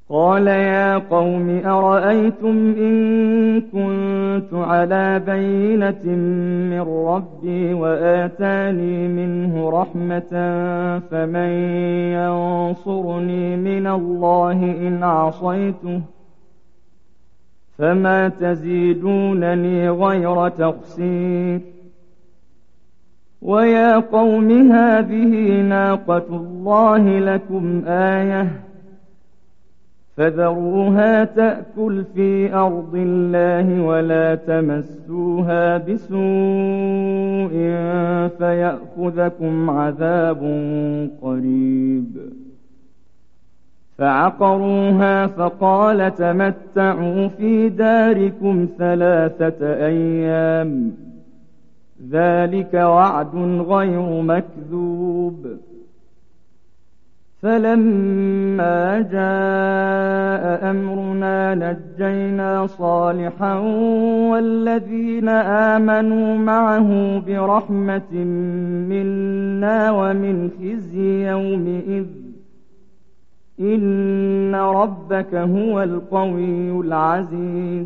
قال يا قوم أرأيتم إن كنت على بينة من ربي وآتاني منه رحمة فمن ينصرني من الله إن عصيته فما تزيدونني غير تخسير ويا قوم هذه ناقة الله لكم آية فذروها تأكل في أرض الله ولا تمسوها بسوء فيأخذكم عذاب قريب فعقروها فقال تمتعوا في داركم 3 أيام ذلك وعد غير مكذوب فلما جاء أمرنا نجينا صالحا والذين آمنوا معه برحمة منا ومن خزي يومئذ إن ربك هو القوي العزيز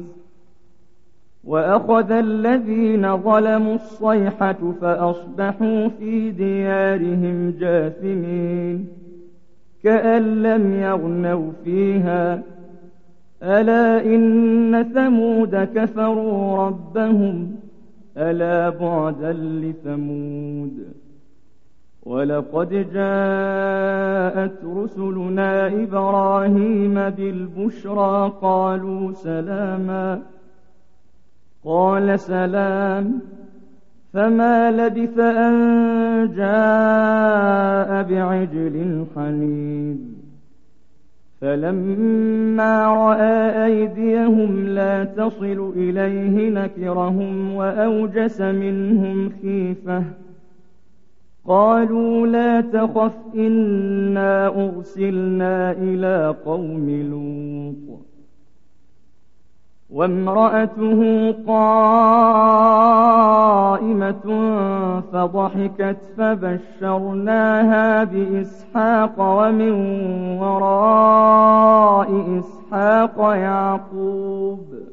وأخذ الذين ظلموا الصيحة فأصبحوا في ديارهم جاثمين كأن لم يغنوا فيها ألا إن ثمود كفروا ربهم ألا بعدا لثمود ولقد جاءت رسلنا إبراهيم بالبشرى قالوا سلاما قال سلام فما لبث أن جاء بعجل حنيذ فلما رأى أيديهم لا تصل إليه نكرهم وأوجس منهم خيفة قالوا لا تخف إنا أرسلنا إلى قوم لوط وامرأته قائمة فضحكت فبشرناها بإسحاق ومن وراء إسحاق يعقوب